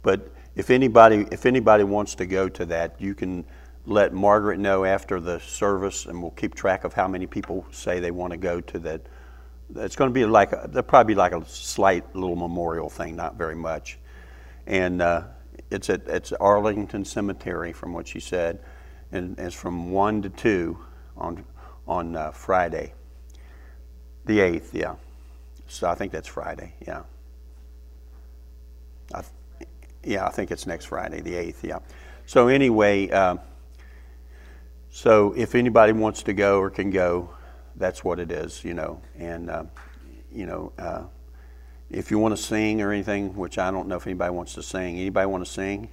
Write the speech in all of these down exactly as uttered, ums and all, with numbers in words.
But if anybody if anybody wants to go to that, you can let Margaret know after the service, and we'll keep track of how many people say they want to go to that. It's going to be like a, there'll probably be like a slight little memorial thing, not very much, and uh, it's at it's Arlington Cemetery, from what she said, and it's from one to two on on uh, Friday, the eighth. Yeah, so I think that's Friday. Yeah. I, yeah, I think it's next Friday, the eighth. Yeah. So anyway. Uh, So if anybody wants to go or can go, that's what it is, you know. And, uh, you know, uh, if you want to sing or anything, which I don't know if anybody wants to sing. Anybody want to sing?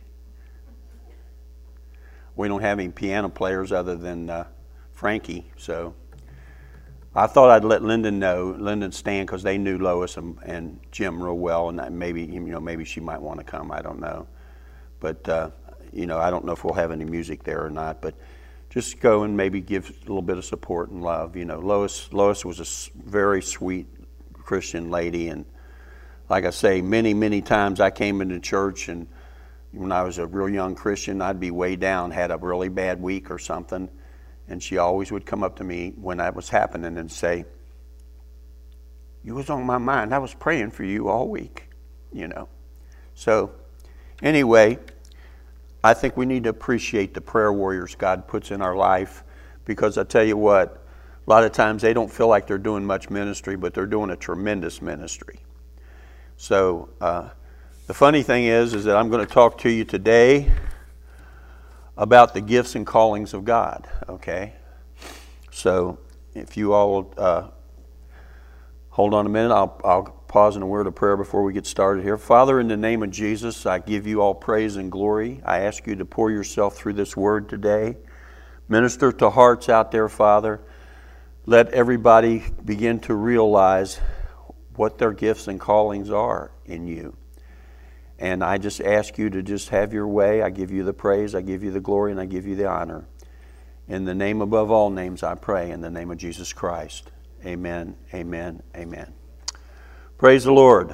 We don't have any piano players other than uh, Frankie. So I thought I'd let Lyndon know, Lyndon Stan, because they knew Lois and, and Jim real well, and maybe, you know, maybe she might want to come. I don't know. But, uh, you know, I don't know if we'll have any music there or not. But just go and maybe give a little bit of support and love. You know, Lois Lois was a very sweet Christian lady, and like I say, many, many times I came into church, and when I was a real young Christian, I'd be way down, had a really bad week or something, and she always would come up to me when that was happening and say, "You was on my mind. I was praying for you all week," you know. So anyway, I think we need to appreciate the prayer warriors God puts in our life, because I tell you what, a lot of times they don't feel like they're doing much ministry, but they're doing a tremendous ministry. So uh, the funny thing is, is that I'm going to talk to you today about the gifts and callings of God, okay? So if you all uh, hold on a minute, I'll, I'll pause in a word of prayer before we get started here. Father, in the name of Jesus, I give you all praise and glory. I ask you to pour yourself through this word today. Minister to hearts out there, Father. Let everybody begin to realize what their gifts and callings are in you. And I just ask you to just have your way. I give you the praise, I give you the glory, and I give you the honor. In the name above all names, I pray, in the name of Jesus Christ. Amen, amen, amen. Praise the Lord.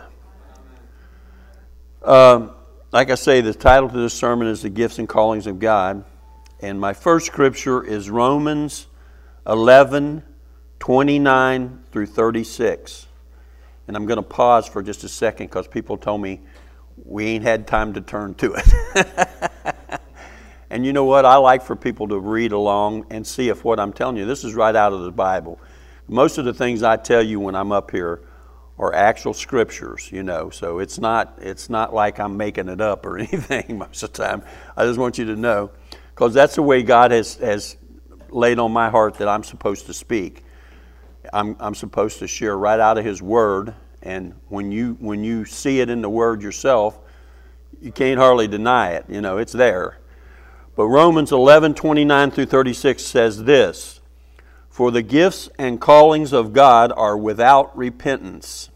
Um, like I say, the title to this sermon is The Gifts and Callings of God. And my first scripture is Romans eleven, twenty-nine through thirty-six. And I'm going to pause for just a second because people told me we ain't had time to turn to it. And you know what? I like for people to read along and see if what I'm telling you, this is right out of the Bible. Most of the things I tell you when I'm up here are actual scriptures, you know, so it's not it's not like I'm making it up or anything most of the time. I just want you to know, because that's the way God has, has laid on my heart that I'm supposed to speak. I'm I'm supposed to share right out of His Word, and when you when you see it in the Word yourself, you can't hardly deny it. You know, it's there. But Romans eleven, twenty-nine through thirty-six says this: "For the gifts and callings of God are without repentance."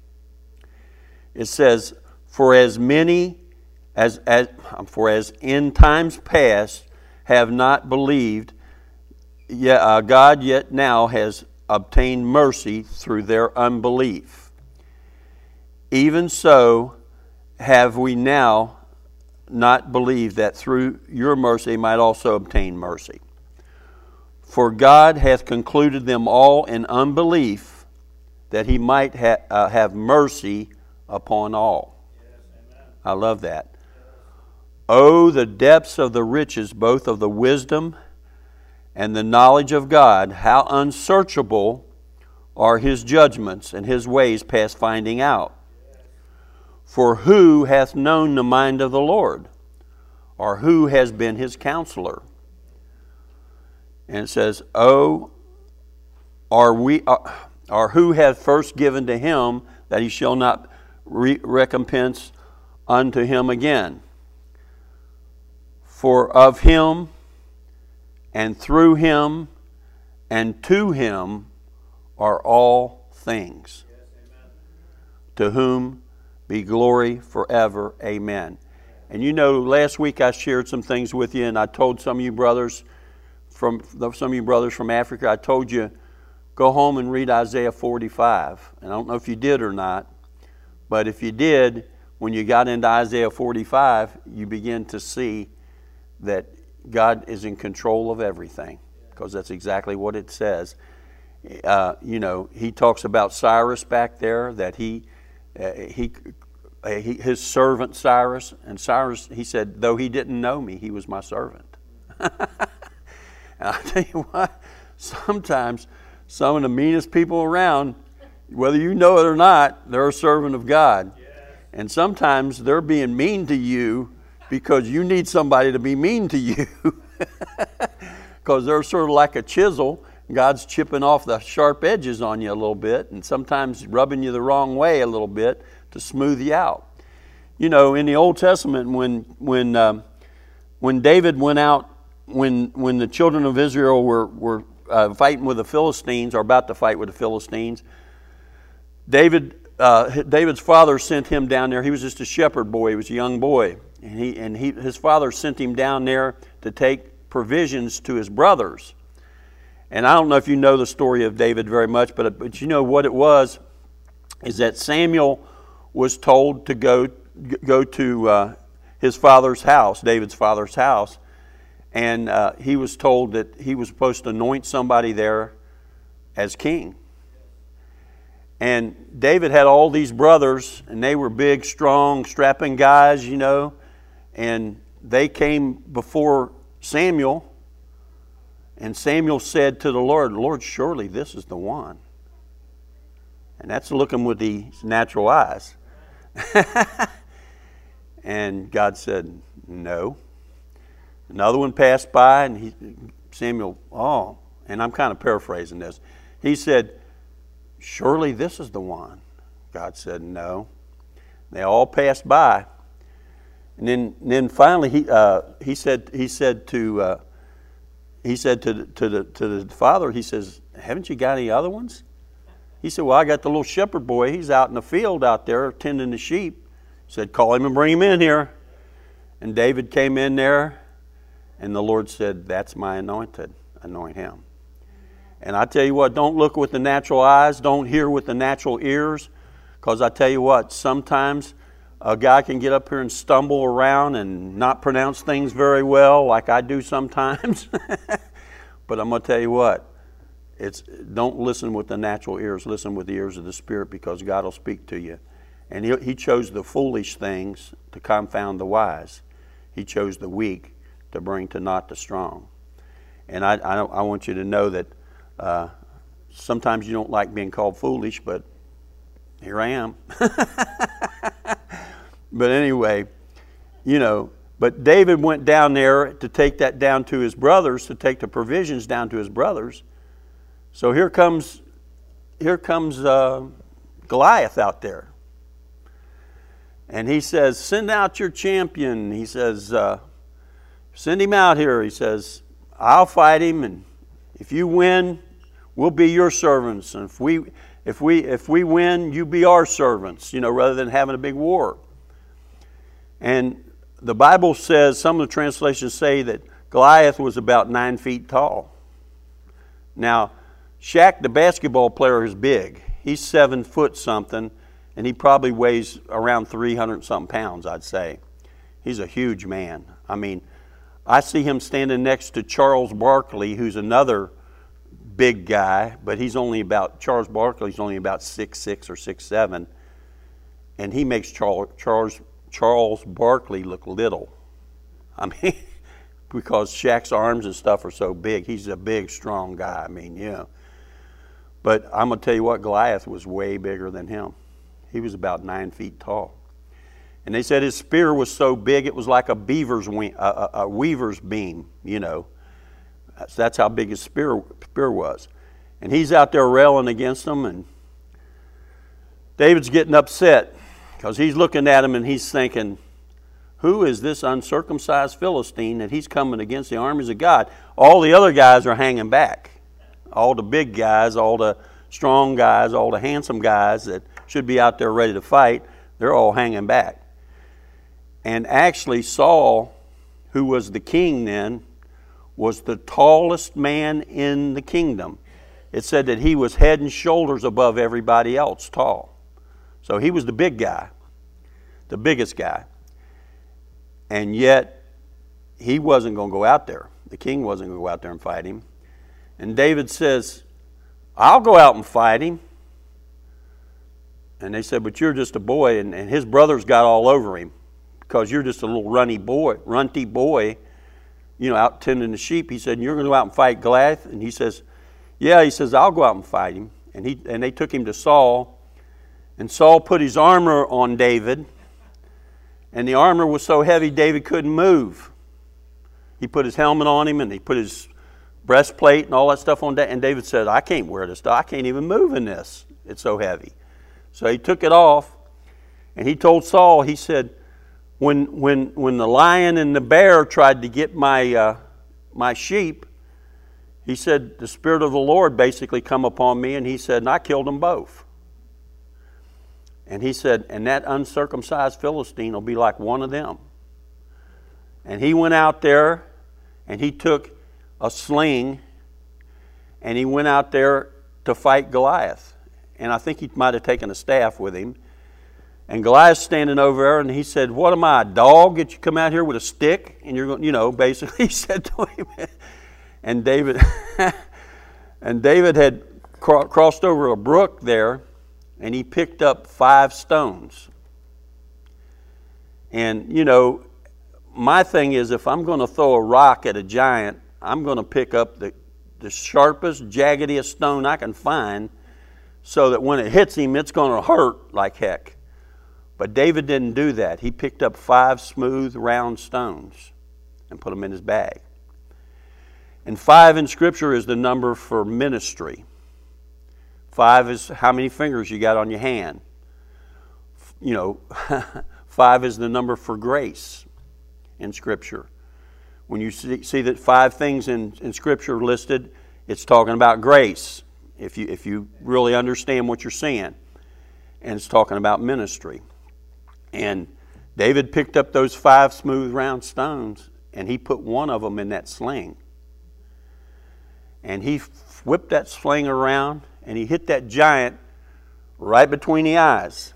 It says, "For as many as, as for as in times past have not believed, yet uh, God yet now has obtained mercy through their unbelief. Even so have we now not believed, that through your mercy might also obtain mercy. For God hath concluded them all in unbelief, that He might ha- uh, have mercy upon all." Yes, I love that. "Oh, the depths of the riches, both of the wisdom and the knowledge of God, how unsearchable are His judgments and His ways past finding out. For who hath known the mind of the Lord? Or who has been His counselor?" And it says, "Oh, are we, uh, or who hath first given to Him, that He shall not re- recompense unto Him again? For of Him, and through Him, and to Him are all things. Yes, amen. To whom be glory forever. Amen." And you know, last week I shared some things with you, and I told some of you brothers from some of you brothers from Africa, I told you, go home and read Isaiah forty-five. And I don't know if you did or not, but if you did, when you got into Isaiah forty-five, you begin to see that God is in control of everything, because that's exactly what it says. Uh, you know, he talks about Cyrus back there, that he, uh, he, uh, he, his servant Cyrus, and Cyrus, he said, though he didn't know me, he was my servant. And I tell you what, sometimes some of the meanest people around, whether you know it or not, they're a servant of God. Yes. And sometimes they're being mean to you because you need somebody to be mean to you. Because they're sort of like a chisel. God's chipping off the sharp edges on you a little bit, and sometimes rubbing you the wrong way a little bit to smooth you out. You know, in the Old Testament, when when um, when David went out, when when the children of Israel were were uh, fighting with the Philistines, or about to fight with the Philistines, David uh, David's father sent him down there. He was just a shepherd boy. He was a young boy, and he and he his father sent him down there to take provisions to his brothers. And I don't know if you know the story of David very much, but, but you know what it was, is that Samuel was told to go, go to uh, his father's house, David's father's house, and uh, he was told that he was supposed to anoint somebody there as king. And David had all these brothers, and they were big, strong, strapping guys, you know, and they came before Samuel. And Samuel said to the Lord, Lord, surely this is the one. And that's looking with the natural eyes. And God said, no. Another one passed by, and he, Samuel, oh, and I'm kind of paraphrasing this. He said, surely this is the one. God said, no. They all passed by. And then, and then finally, he, uh, he said, he said to... Uh, He said to the, to the to the father, he says, haven't you got any other ones? He said, well, I got the little shepherd boy. He's out in the field out there tending the sheep. He said, call him and bring him in here. And David came in there, and the Lord said, that's my anointed. Anoint him. And I tell you what, don't look with the natural eyes. Don't hear with the natural ears. Because I tell you what, sometimes a guy can get up here and stumble around and not pronounce things very well, like I do sometimes. But I'm going to tell you what, it's don't listen with the natural ears. Listen with the ears of the Spirit, because God will speak to you. And he, he chose the foolish things to confound the wise. He chose the weak to bring to naught the strong. And I, I, I want you to know that uh, sometimes you don't like being called foolish, but here I am. But anyway, you know, but David went down there to take that down to his brothers, to take the provisions down to his brothers. So here comes, here comes uh, Goliath out there. And he says, send out your champion. He says, uh, send him out here. He says, I'll fight him, and if you win, we'll be your servants. And if we, if we, if we win, you be our servants, you know, rather than having a big war. And the Bible says, some of the translations say that Goliath was about nine feet tall. Now, Shaq, the basketball player, is big. He's seven foot something, and he probably weighs around three hundred something pounds, I'd say. He's a huge man. I mean, I see him standing next to Charles Barkley, who's another big guy, but he's only about, Charles Barkley's only about six six or six seven, and he makes Charles, Charles, Charles Barkley look little. I mean, because Shaq's arms and stuff are so big. He's a big, strong guy. I mean, yeah. But I'm going to tell you what, Goliath was way bigger than him. He was about nine feet tall. And they said his spear was so big it was like a beaver's wing, a, a, a weaver's beam, you know. That's, that's how big his spear, spear was. And he's out there railing against them, and David's getting upset because he's looking at him and he's thinking, who is this uncircumcised Philistine that he's coming against the armies of God? All the other guys are hanging back. All the big guys, all the strong guys, all the handsome guys that should be out there ready to fight, they're all hanging back. And actually Saul, who was the king then, was the tallest man in the kingdom. It said that he was head and shoulders above everybody else tall. So he was the big guy. the biggest guy. And yet, he wasn't going to go out there. The king wasn't going to go out there and fight him. And David says, I'll go out and fight him. And they said, but you're just a boy. And, and his brothers got all over him because you're just a little runny boy, runty boy, you know, out tending the sheep. He said, you're going to go out and fight Goliath? And he says, yeah. He says, I'll go out and fight him. And, he, and they took him to Saul. And Saul put his armor on David. And the armor was so heavy, David couldn't move. He put his helmet on him, and he put his breastplate and all that stuff on. And David said, I can't wear this stuff. I can't even move in this. It's so heavy. So he took it off, and he told Saul, he said, when, when, when the lion and the bear tried to get my, uh, my sheep, he said, the Spirit of the Lord basically come upon me, and he said, and I killed them both. And he said, and that uncircumcised Philistine will be like one of them. And he went out there, and he took a sling, and he went out there to fight Goliath. And I think he might have taken a staff with him. And Goliath's standing over there, and he said, what am I, a dog that you come out here with a stick? And you're going, you know, basically he said to him. And David, and David had cro- crossed over a brook there, and he picked up five stones. And, you know, my thing is, if I'm going to throw a rock at a giant, I'm going to pick up the, the sharpest, jaggediest stone I can find so that when it hits him, it's going to hurt like heck. But David didn't do that. He picked up five smooth, round stones and put them in his bag. And five in Scripture is the number for ministry. Five is how many fingers you got on your hand. You know, five is the number for grace in Scripture. When you see, see that five things in, in Scripture listed, it's talking about grace, if you, if you really understand what you're seeing. And it's talking about ministry. And David picked up those five smooth round stones, and he put one of them in that sling. And he whipped that sling around, and he hit that giant right between the eyes.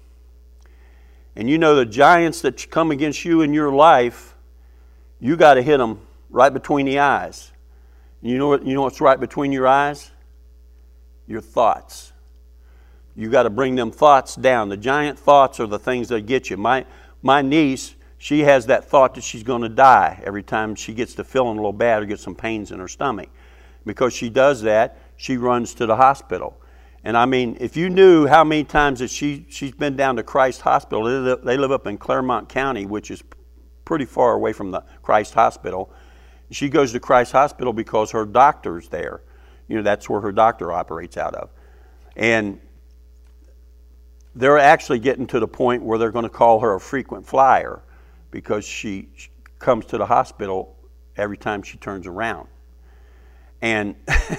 And you know the giants that come against you in your life, you got to hit them right between the eyes. You know what? You know what's right between your eyes? Your thoughts. You got to bring them thoughts down. The giant thoughts are the things that get you. My my niece, she has that thought that she's going to die every time she gets to feeling a little bad or gets some pains in her stomach. Because she does that, she runs to the hospital. And I mean, if you knew how many times that she, she's been down to Christ Hospital, they live, they live up in Claremont County, which is pretty far away from the Christ Hospital. She goes to Christ Hospital because her doctor's there. You know, that's where her doctor operates out of. And they're actually getting to the point where they're going to call her a frequent flyer because she comes to the hospital every time she turns around. And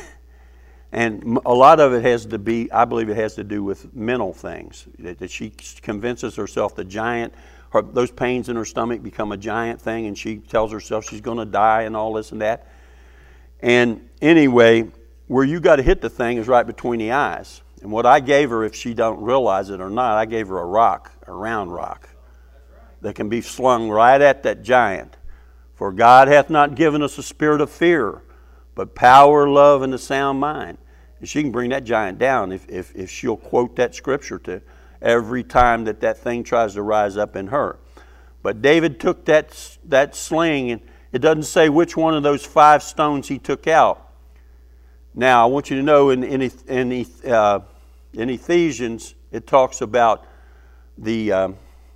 and a lot of it has to be, I believe it has to do with mental things. That, that she convinces herself the giant, her, those pains in her stomach become a giant thing, and she tells herself she's going to die and all this and that. And anyway, where you got to hit the thing is right between the eyes. And what I gave her, if she don't realize it or not, I gave her a rock, a round rock, that can be slung right at that giant. For God hath not given us a spirit of fear, but power, love, and a sound mind. And she can bring that giant down if, if, if she'll quote that scripture to every time that that thing tries to rise up in her. But David took that, that sling, and it doesn't say which one of those five stones he took out. Now, I want you to know in, in, in, uh, in Ephesians, it talks about the... Um,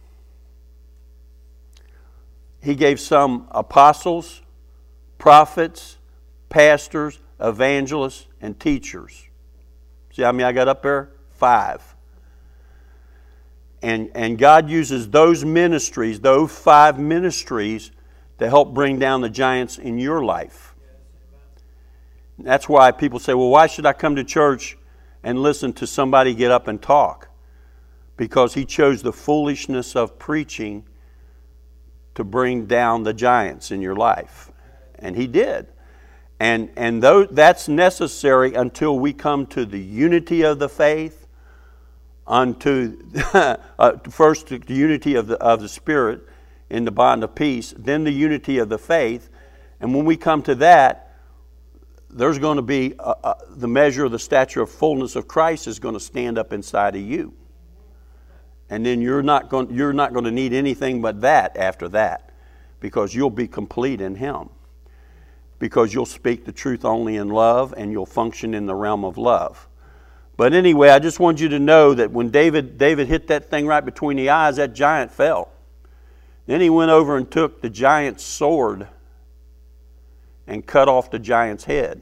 he gave some apostles, prophets, pastors, evangelists, and teachers. See how many I got up there? Five. And, and God uses those ministries, those five ministries, to help bring down the giants in your life. That's why people say, well, why should I come to church and listen to somebody get up and talk? Because he chose the foolishness of preaching to bring down the giants in your life. And he did. And and though that's necessary until we come to the unity of the faith, unto uh, first the unity of the of the Spirit in the bond of peace, then the unity of the faith. And when we come to that, there's going to be a, a, the measure of the stature of fullness of Christ is going to stand up inside of you. And then you're not going you're not going to need anything but that after that, because you'll be complete in Him. Because you'll speak the truth only in love, and you'll function in the realm of love. But anyway, I just want you to know that when David David hit that thing right between the eyes, that giant fell. Then he went over and took the giant's sword and cut off the giant's head.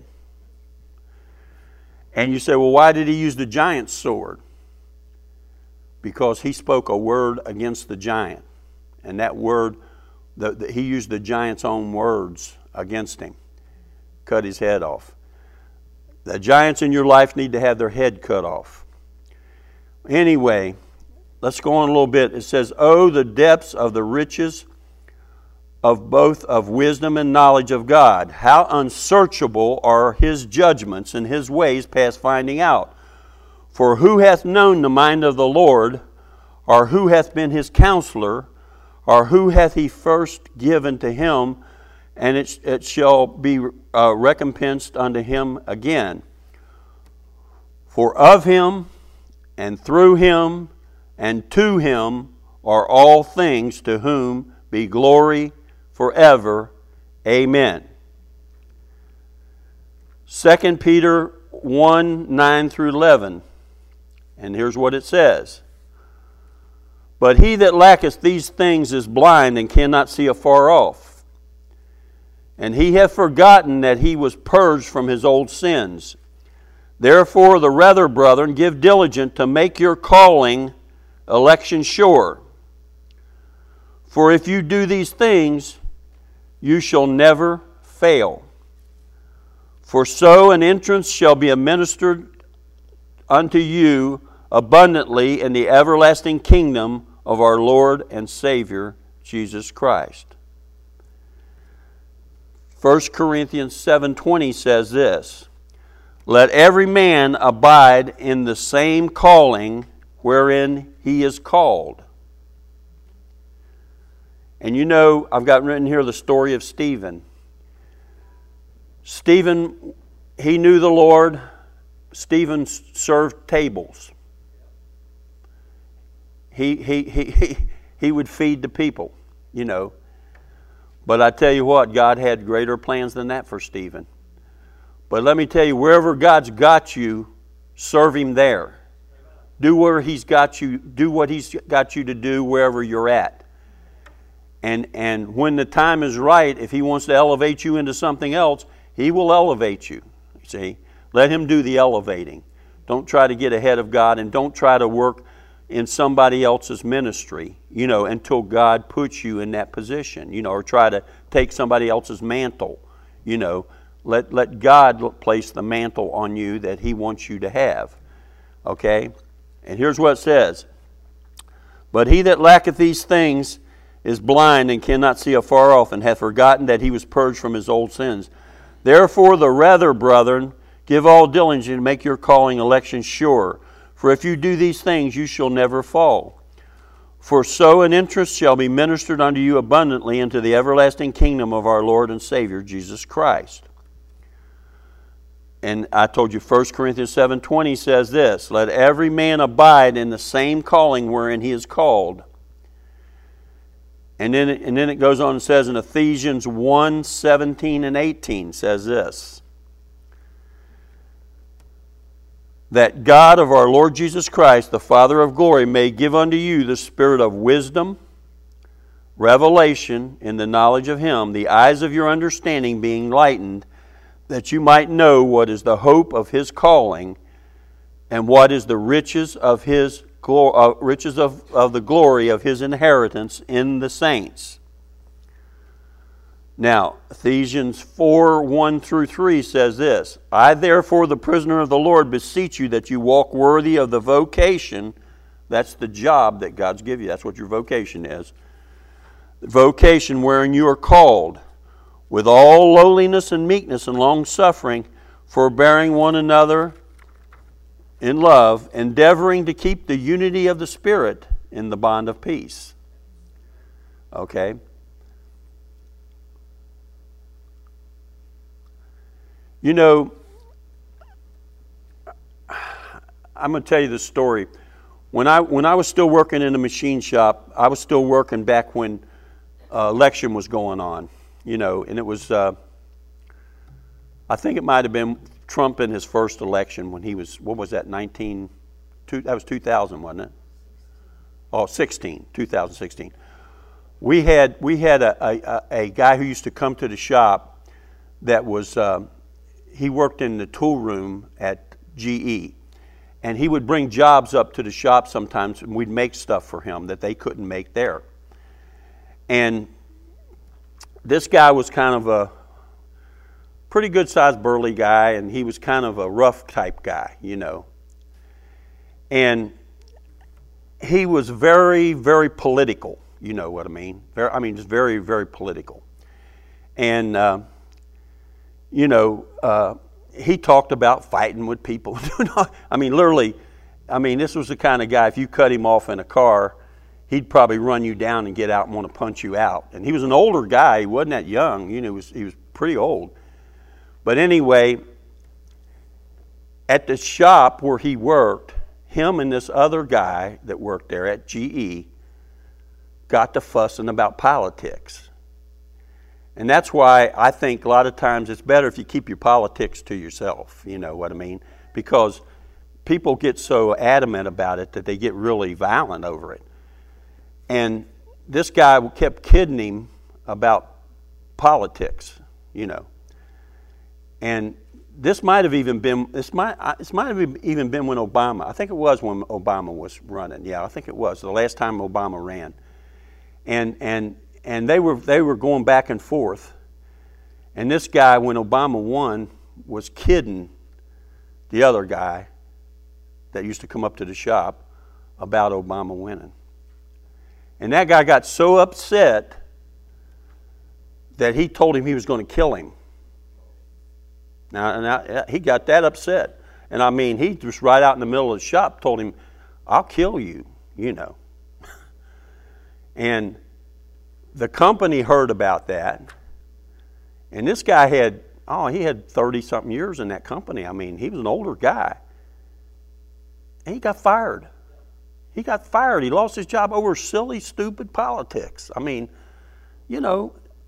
And you say, well, why did he use the giant's sword? Because he spoke a word against the giant. And that word, the, the, he used the giant's own words against him. Cut his head off. The giants in your life need to have their head cut off. Anyway, let's go on a little bit. It says, oh, the depths of the riches of both of wisdom and knowledge of God. How unsearchable are His judgments and His ways past finding out. For who hath known the mind of the Lord, or who hath been His counselor, or who hath He first given to Him, and it, it shall be uh, recompensed unto Him again. For of Him, and through Him, and to Him are all things, to whom be glory forever. Amen. Second Peter one, nine through eleven. And here's what it says. But he that lacketh these things is blind and cannot see afar off. And he hath forgotten that he was purged from his old sins. Therefore the rather, brethren, give diligence to make your calling, election sure. For if you do these things, you shall never fail. For so an entrance shall be administered unto you abundantly in the everlasting kingdom of our Lord and Savior, Jesus Christ. First Corinthians seven twenty says this, let every man abide in the same calling wherein he is called. And you know, I've got written here the story of Stephen. Stephen, he knew the Lord. Stephen served tables. He, he, he, he, he would feed the people, you know. But I tell you what, God had greater plans than that for Stephen. But let me tell you, wherever God's got you, serve Him there. Do where He's got you, do what He's got you to do wherever you're at. And, and when the time is right, if He wants to elevate you into something else, He will elevate you. See? Let Him do the elevating. Don't try to get ahead of God, and don't try to work in somebody else's ministry, you know, until God puts you in that position, you know, or try to take somebody else's mantle, you know. Let, let God place the mantle on you that He wants you to have. Okay? And here's what it says. But he that lacketh these things is blind and cannot see afar off, and hath forgotten that he was purged from his old sins. Therefore the rather, brethren, give all diligence to make your calling election sure. For if you do these things, you shall never fall. For so an entrance shall be ministered unto you abundantly into the everlasting kingdom of our Lord and Savior, Jesus Christ. And I told you First Corinthians seven twenty says this, let every man abide in the same calling wherein he is called. And then, and then it goes on and says in Ephesians one, seventeen and eighteen says this, that God of our Lord Jesus Christ, the Father of glory, may give unto you the spirit of wisdom, revelation in the knowledge of Him, the eyes of your understanding being lightened, that you might know what is the hope of His calling, and what is the riches of His glo- uh, riches of, of the glory of His inheritance in the saints. Now, Ephesians four, one through three says this, I therefore, the prisoner of the Lord, beseech you that you walk worthy of the vocation. That's the job that God's given you. That's what your vocation is. The vocation wherein you are called, with all lowliness and meekness and long suffering, forbearing one another in love, endeavoring to keep the unity of the Spirit in the bond of peace. Okay? You know, I'm going to tell you this story. When I when I was still working in the machine shop, I was still working back when uh, election was going on, you know, and it was, uh, I think it might have been Trump in his first election when he was, what was that, nineteen, two, that was two thousand, wasn't it? Oh, sixteen, two thousand sixteen. We had, we had a, a, a guy who used to come to the shop that was, uh, he worked in the tool room at G E. And he would bring jobs up to the shop sometimes, and we'd make stuff for him that they couldn't make there. And this guy was kind of a pretty good-sized burly guy, and he was kind of a rough type guy, you know. And he was very, very political, you know what I mean. Very, I mean, just very, very political. And, uh, you know, uh, he talked about fighting with people. I mean, literally, I mean, this was the kind of guy, if you cut him off in a car, he'd probably run you down and get out and want to punch you out. And he was an older guy. He wasn't that young. You know, he was, he was pretty old. But anyway, at the shop where he worked, him and this other guy that worked there at G E got to fussing about politics. And that's why I think a lot of times it's better if you keep your politics to yourself, you know what I mean? Because people get so adamant about it that they get really violent over it. And this guy kept kidding him about politics, you know. And this might have even been, this might, this might have even been when Obama, I think it was when Obama was running. Yeah, I think it was the last time Obama ran. And, and, And they were they were going back and forth. And this guy, when Obama won, was kidding the other guy that used to come up to the shop about Obama winning. And that guy got so upset that he told him he was going to kill him. Now, now he got that upset. And I mean, he just right out in the middle of the shop told him, I'll kill you, you know. And the company heard about that, and this guy had, oh, he had thirty-something years in that company. I mean, he was an older guy. And he got fired. He got fired. He lost his job over silly, stupid politics. I mean, you know,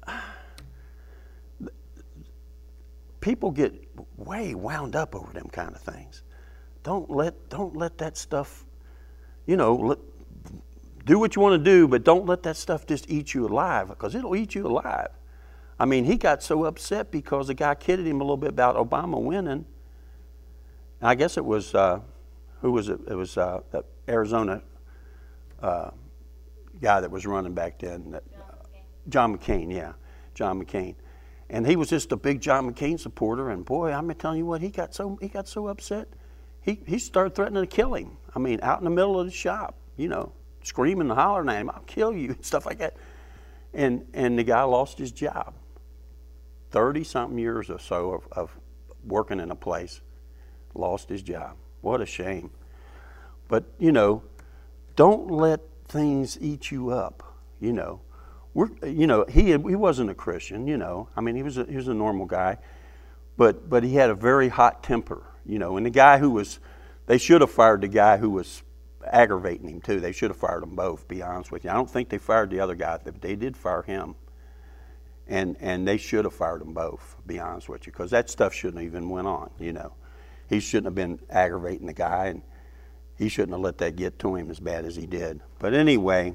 people get way wound up over them kind of things. Don't let, don't let that stuff, you know, let, do what you want to do, but don't let that stuff just eat you alive, because it'll eat you alive. I mean, he got so upset because the guy kidded him a little bit about Obama winning. I guess it was, uh, who was it? It was uh, the Arizona uh, guy that was running back then. That, uh, John McCain, yeah, John McCain. And he was just a big John McCain supporter, and boy, I'm telling you what, he got so, he got so upset, he, he started threatening to kill him. I mean, out in the middle of the shop, you know. Screaming and hollering at him, I'll kill you, and stuff like that. And and the guy lost his job. thirty-something years or so of, of working in a place, lost his job. What a shame. But, you know, don't let things eat you up, you know. We're, you know, he he wasn't a Christian, you know. I mean, he was a, he was a normal guy, but but he had a very hot temper, you know. And the guy who was, they should have fired the guy who was aggravating him too. They should have fired them both, to be honest with you. I don't think they fired the other guy, but they did fire him. And and they should have fired them both, to be honest with you, because that stuff shouldn't have even went on, you know. He shouldn't have been aggravating the guy, and he shouldn't have let that get to him as bad as he did. But anyway,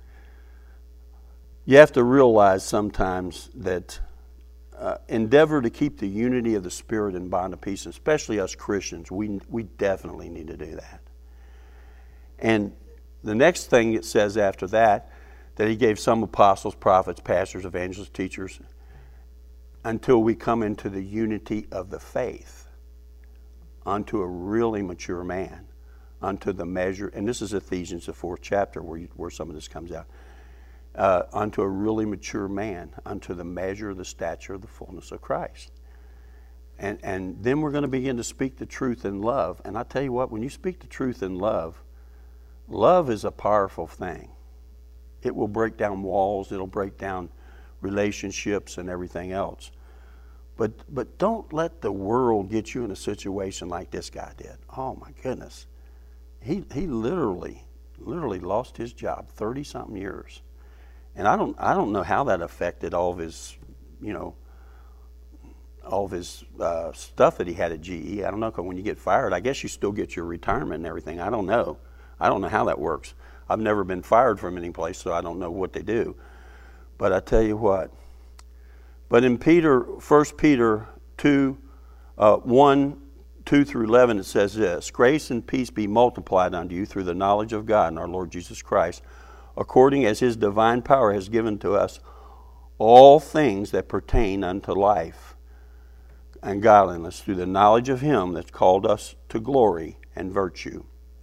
you have to realize sometimes that uh, endeavor to keep the unity of the Spirit and bond of peace, especially us Christians, we we definitely need to do that. And the next thing it says after that, that he gave some apostles, prophets, pastors, evangelists, teachers, until we come into the unity of the faith, unto a really mature man, unto the measure, and this is Ephesians, the fourth chapter, where, you, where some of this comes out, uh, unto a really mature man, unto the measure of the stature of the fullness of Christ. And, and then we're going to begin to speak the truth in love. And I tell you what, when you speak the truth in love, love is a powerful thing. It will break down walls. It'll break down relationships and everything else. But but don't let the world get you in a situation like this guy did. Oh my goodness. He he literally, literally lost his job thirty something years. And I don't I don't know how that affected all of his, you know, all of his uh, stuff that he had at G E. I don't know, because when you get fired, I guess you still get your retirement and everything. I don't know. I don't know how that works. I've never been fired from any place, so I don't know what they do. But I tell you what. But in Peter, First Peter two, uh, one, two through eleven, it says this: grace and peace be multiplied unto you through the knowledge of God and our Lord Jesus Christ, according as his divine power has given to us all things that pertain unto life and godliness, through the knowledge of him that called us to glory and virtue,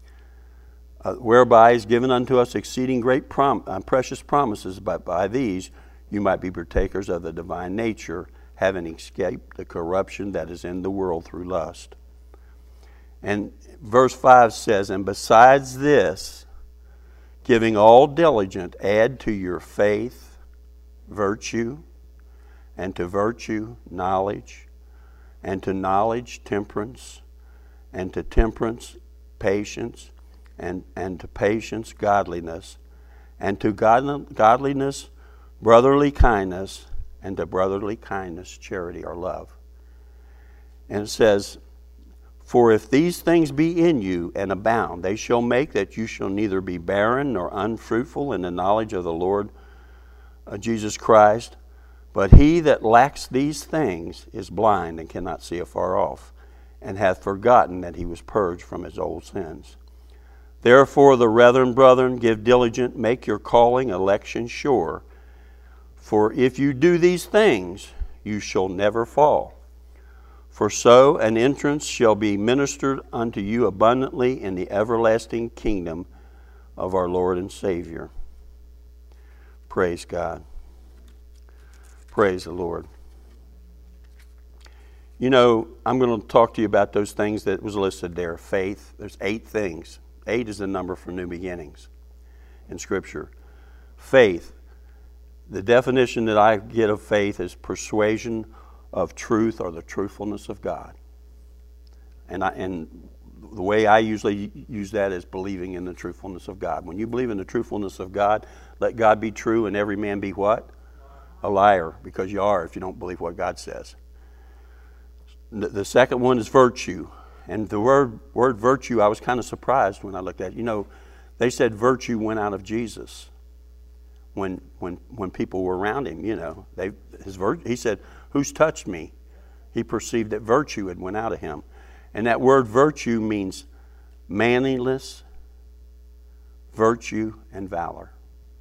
uh, whereby is given unto us exceeding great prom- uh, precious promises, but by these you might be partakers of the divine nature, having escaped the corruption that is in the world through lust. And verse five says, and besides this, giving all diligence, add to your faith virtue, and to virtue knowledge, and to knowledge temperance, and to temperance patience, and, and to patience godliness, and to god- godliness brotherly kindness, and to brotherly kindness charity or love. And it says, for if these things be in you and abound, they shall make that you shall neither be barren nor unfruitful in the knowledge of the Lord uh, Jesus Christ. But he that lacks these things is blind and cannot see afar off, and hath forgotten that he was purged from his old sins. Therefore the brethren, brethren, give diligent, make your calling, election sure. For if you do these things, you shall never fall. For so an entrance shall be ministered unto you abundantly in the everlasting kingdom of our Lord and Savior. Praise God. Praise the Lord. You know, I'm going to talk to you about those things that was listed there. Faith. There's eight things. Eight is the number for new beginnings in Scripture. Faith. The definition that I get of faith is persuasion of truth or the truthfulness of God. And I, and the way I usually use that is believing in the truthfulness of God. When you believe in the truthfulness of God, let God be true and every man be what? A liar, because you are if you don't believe what God says. The, the second one is virtue. And the word, word virtue, I was kind of surprised when I looked at it. You know, they said virtue went out of Jesus. When when when people were around him, you know, they his vir- he said, "Who's touched me?" He perceived that virtue had went out of him, and that word virtue means manliness, virtue, and valor.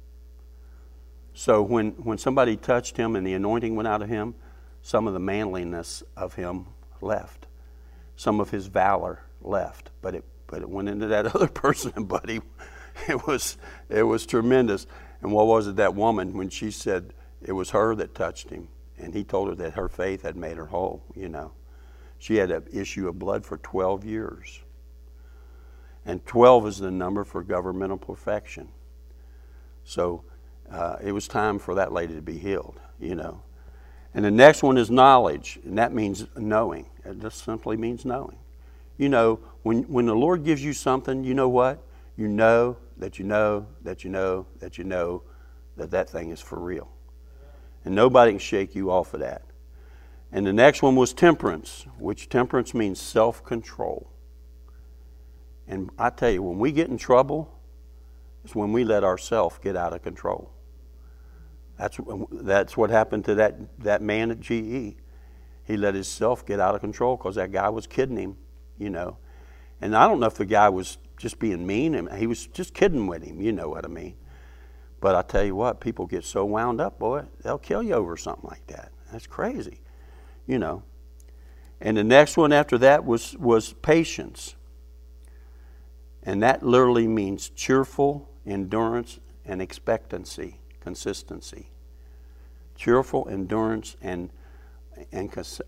So when when somebody touched him and the anointing went out of him, some of the manliness of him left, some of his valor left, but it but it went into that other person, and buddy, it was it was tremendous. And what was it, that woman, when she said it was her that touched him, and he told her that her faith had made her whole, you know. She had an issue of blood for twelve years. And twelve is the number for governmental perfection. So uh, it was time for that lady to be healed, you know. And the next one is knowledge, and that means knowing. It just simply means knowing. You know, when, when the Lord gives you something, you know what? You know that you know that you know that you know that that thing is for real. And nobody can shake you off of that. And the next one was temperance, which temperance means self-control. And I tell you, when we get in trouble, it's when we let ourselves get out of control. That's, that's what happened to that, that man at G E. He let himself get out of control because that guy was kidding him, you know. And I don't know if the guy was just being mean, and he was just kidding with him, you know what I mean. But I tell you what, people get so wound up, boy, they'll kill you over something like that. That's crazy, you know. And the next one after that was, was patience. And that literally means cheerful endurance and expectancy, consistency. Cheerful endurance and, and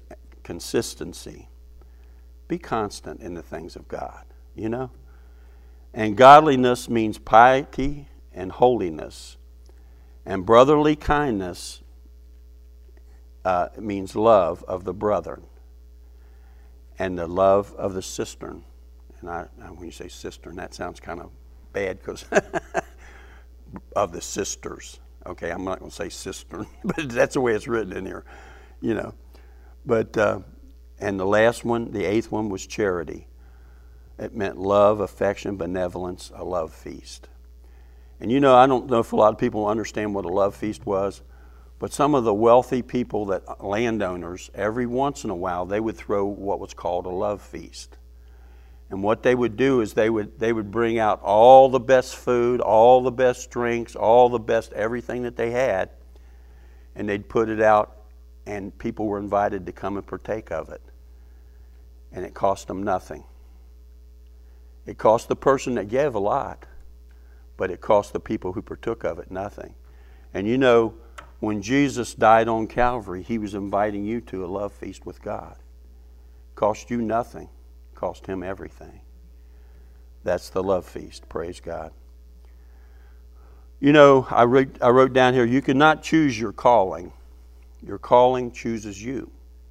consistency. Be constant in the things of God, you know. And godliness means piety and holiness. And brotherly kindness uh, means love of the brethren. And the love of the cistern. And I, when you say cistern, that sounds kind of bad because of the sisters. Okay, I'm not going to say cistern, but that's the way it's written in here, you know. But, uh, and the last one, the eighth one, was charity. It meant love, affection, benevolence, a love feast. And you know, I don't know if a lot of people understand what a love feast was, but some of the wealthy people, that landowners, every once in a while, they would throw what was called a love feast. And what they would do is they would they would bring out all the best food, all the best drinks, all the best everything that they had, and they'd put it out, and people were invited to come and partake of it. And it cost them nothing. It cost the person that gave a lot, but it cost the people who partook of it nothing. And you know, when Jesus died on Calvary, he was inviting you to a love feast with God. It cost you nothing. Cost him everything. That's the love feast. Praise God. You know, I wrote, I wrote down here, you cannot choose your calling. Your calling chooses you.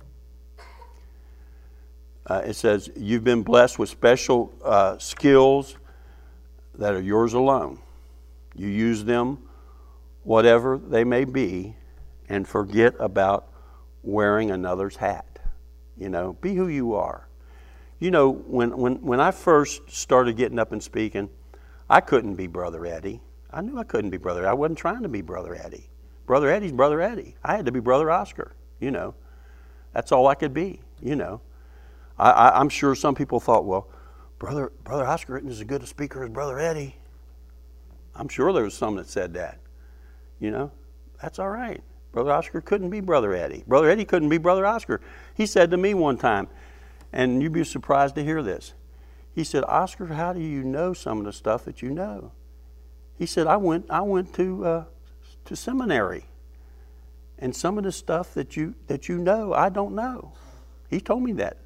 Uh, it says, you've been blessed with special uh, skills that are yours alone. You use them, whatever they may be, and forget about wearing another's hat. You know, be who you are. You know, when, when, when I first started getting up and speaking, I couldn't be Brother Eddie. I knew I couldn't be Brother Eddie. I wasn't trying to be Brother Eddie. Brother Eddie's Brother Eddie. I had to be Brother Oscar, you know. That's all I could be, you know. I, I, I'm sure some people thought, well, Brother, Brother Oscar isn't as good a speaker as Brother Eddie. I'm sure there was some that said that, you know. That's all right. Brother Oscar couldn't be Brother Eddie. Brother Eddie couldn't be Brother Oscar. He said to me one time, and you'd be surprised to hear this. He said, Oscar, how do you know some of the stuff that you know? He said, I went I went to uh, to seminary. And some of the stuff that you that you know, I don't know. He told me that.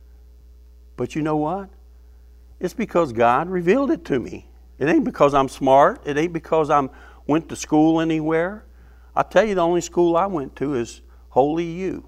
But you know what? It's because God revealed it to me. It ain't because I'm smart. It ain't because I went to school anywhere. I tell you, the only school I went to is Holy U.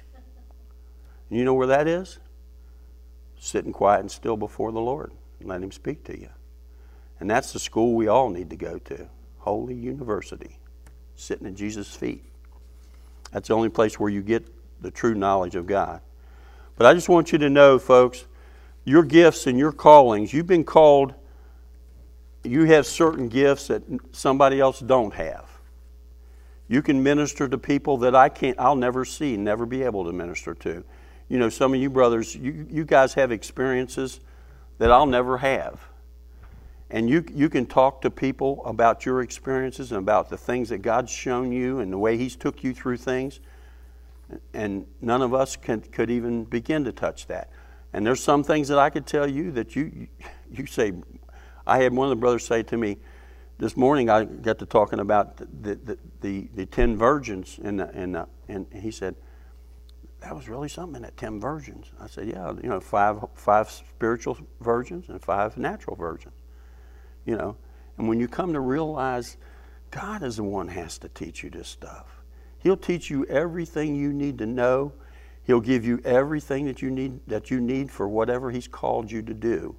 You know where that is? Sitting quiet and still before the Lord and let him speak to you. And that's the school we all need to go to. Holy University. Sitting at Jesus' feet. That's the only place where you get the true knowledge of God. But I just want you to know, folks, your gifts and your callings, you've been called, you have certain gifts that somebody else don't have. You can minister to people that I can't, I'll never see, never be able to minister to. You know, some of you brothers, you, you guys have experiences that I'll never have. And you, you can talk to people about your experiences and about the things that God's shown you and the way he's took you through things. And none of us can, could even begin to touch that. And there's some things that I could tell you that you, you say, I had one of the brothers say to me, this morning I got to talking about the, the, the, the ten virgins, and, and, and he said, that was really something, that ten virgins. I said, yeah, you know, five five spiritual virgins and five natural virgins. You know, and when you come to realize God is the one who has to teach you this stuff. He'll teach you everything you need to know. He'll give you everything that you need that you need for whatever he's called you to do.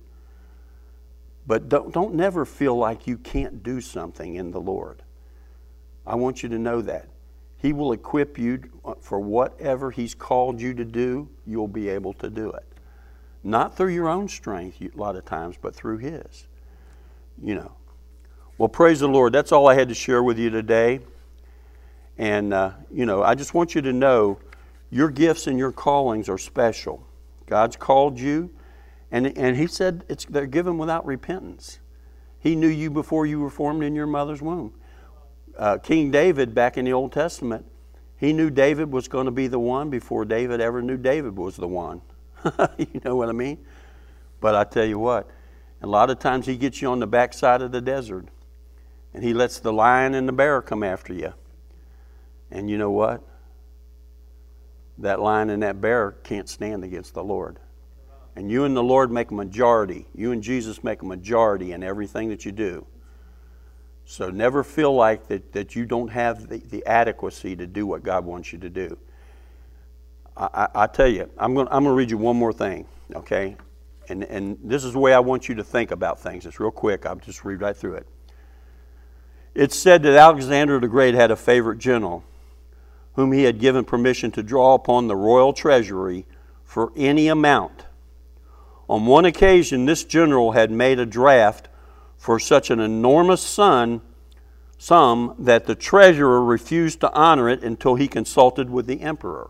But don't don't never feel like you can't do something in the Lord. I want you to know that. He will equip you for whatever he's called you to do. You'll be able to do it. Not through your own strength a lot of times, but through his. You know. Well, praise the Lord. That's all I had to share with you today. And, uh, you know, I just want you to know your gifts and your callings are special. God's called you, and, and he said it's, they're given without repentance. He knew you before you were formed in your mother's womb. Uh, King David, back in the Old Testament, he knew David was going to be the one before David ever knew David was the one. You know what I mean? But I tell you what, a lot of times he gets you on the backside of the desert, and he lets the lion and the bear come after you. And you know what? that lion and that bear can't stand against the Lord. And you and the Lord make a majority. You and Jesus make a majority in everything that you do. So never feel like that, that you don't have the, the adequacy to do what God wants you to do. I, I, I tell you, I'm going I'm going to read you one more thing, okay? And, and this is the way I want you to think about things. It's real quick. I'll just read right through it. It's said that Alexander the Great had a favorite general whom he had given permission to draw upon the royal treasury for any amount. On one occasion, this general had made a draft for such an enormous sum, sum that the treasurer refused to honor it until he consulted with the emperor.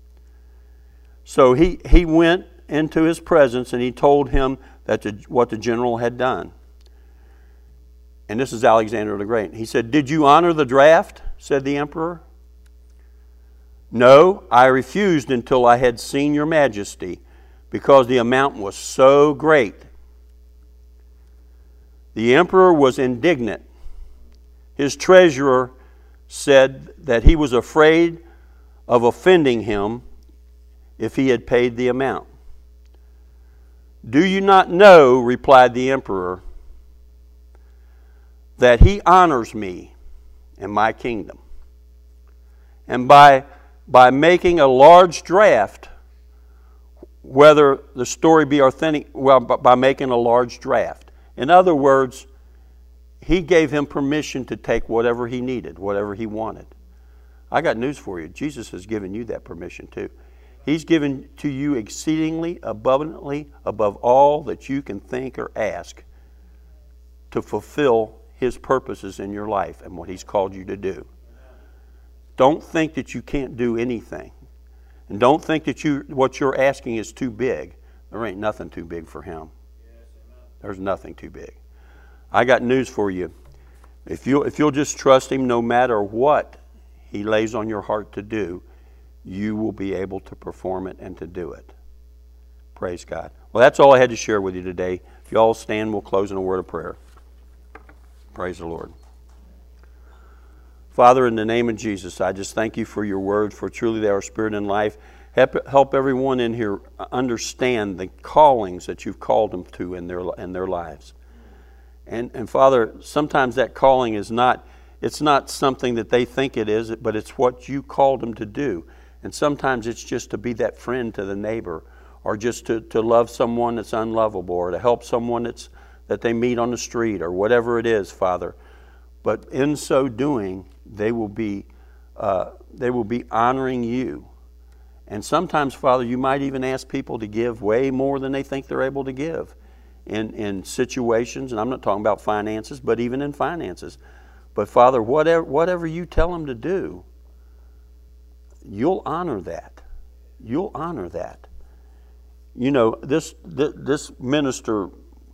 So he, he went into his presence and he told him that the, what the general had done. And this is Alexander the Great. He said, "Did you honor the draft?" said the emperor. "No, I refused until I had seen your majesty, because the amount was so great." The emperor was indignant. His treasurer said that he was afraid of offending him if he had paid the amount. "Do you not know," replied the emperor, "that he honors me and my kingdom? And by, by making a large draft, whether the story be authentic, well, by making a large draft." In other words, he gave him permission to take whatever he needed, whatever he wanted. I got news for you. Jesus has given you that permission too. He's given to you exceedingly abundantly above all that you can think or ask to fulfill His purposes in your life and what He's called you to do. Don't think that you can't do anything. And don't think that you what you're asking is too big. There ain't nothing too big for Him. There's nothing too big. I got news for you. If you'll, if you'll just trust Him no matter what He lays on your heart to do, you will be able to perform it and to do it. Praise God. Well, that's all I had to share with you today. If you all stand, we'll close in a word of prayer. Praise the Lord. Father, in the name of Jesus, I just thank you for your word, for truly they are spirit and life. Help, help everyone in here understand the callings that you've called them to in their in their lives. And and Father, sometimes that calling is not, it's not something that they think it is, but it's what you called them to do. And sometimes it's just to be that friend to the neighbor, or just to, to love someone that's unlovable, or to help someone that's that they meet on the street, or whatever it is, Father. But in so doing, they will be uh, they will be honoring you. And sometimes, Father, you might even ask people to give way more than they think they're able to give in, in situations, and I'm not talking about finances, but even in finances. But Father, whatever, whatever you tell them to do, you'll honor that. You'll honor that. You know, this this minister,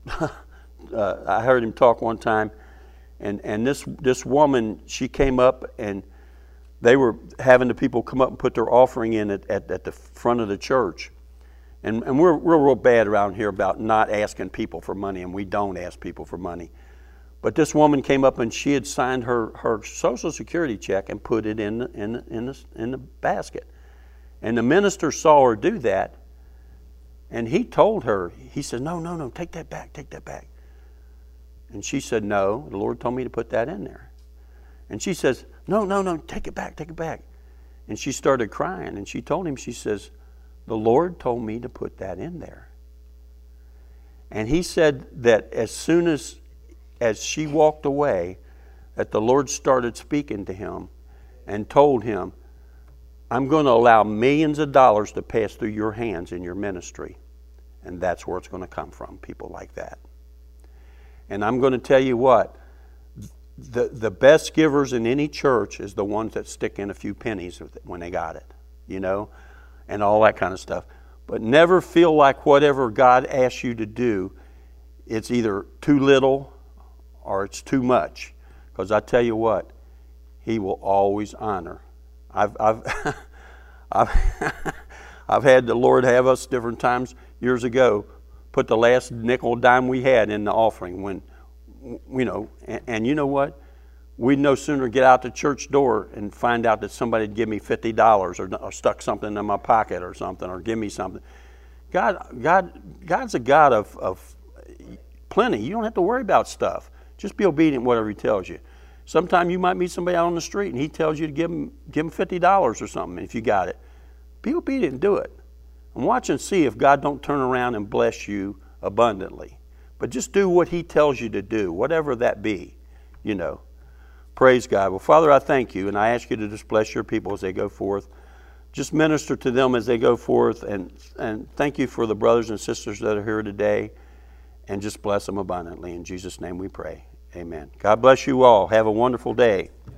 uh, I heard him talk one time, and, and this, this woman, she came up and they were having the people come up and put their offering in at, at, at the front of the church. And, and we're, we're real bad around here about not asking people for money, and we don't ask people for money. But this woman came up and she had signed her, her Social Security check and put it in the, in, the, in, the, in the basket. And the minister saw her do that, and he told her, he said, no, no, no, take that back, take that back. And she said, no, the Lord told me to put that in there. And she says, no, no, no, take it back, take it back. And she started crying, and she told him, she says, the Lord told me to put that in there. And he said that as soon as, as she walked away, that the Lord started speaking to him and told him, I'm going to allow millions of dollars to pass through your hands in your ministry. And that's where it's going to come from, people like that. And I'm going to tell you what, the, the best givers in any church is the ones that stick in a few pennies when they got it, you know, and all that kind of stuff. But never feel like whatever God asks you to do, it's either too little or it's too much. Because I tell you what, He will always honor. I've I've I've, I've had the Lord have us different times years ago put the last nickel dime we had in the offering when, you know, and, and you know what? we'd no sooner get out the church door and find out that somebody would give me fifty dollars or, or stuck something in my pocket or something, or give me something. God, God, God's a God of, of plenty. You don't have to worry about stuff. Just be obedient whatever He tells you. Sometime you might meet somebody out on the street and He tells you to give them, give them fifty dollars or something if you got it. Be obedient and do it. And watch and see if God don't turn around and bless you abundantly. But just do what He tells you to do, whatever that be, you know. Praise God. Well, Father, I thank You, and I ask You to just bless Your people as they go forth. Just minister to them as they go forth, and, and thank You for the brothers and sisters that are here today, and just bless them abundantly. In Jesus' name we pray. Amen. God bless you all. Have a wonderful day.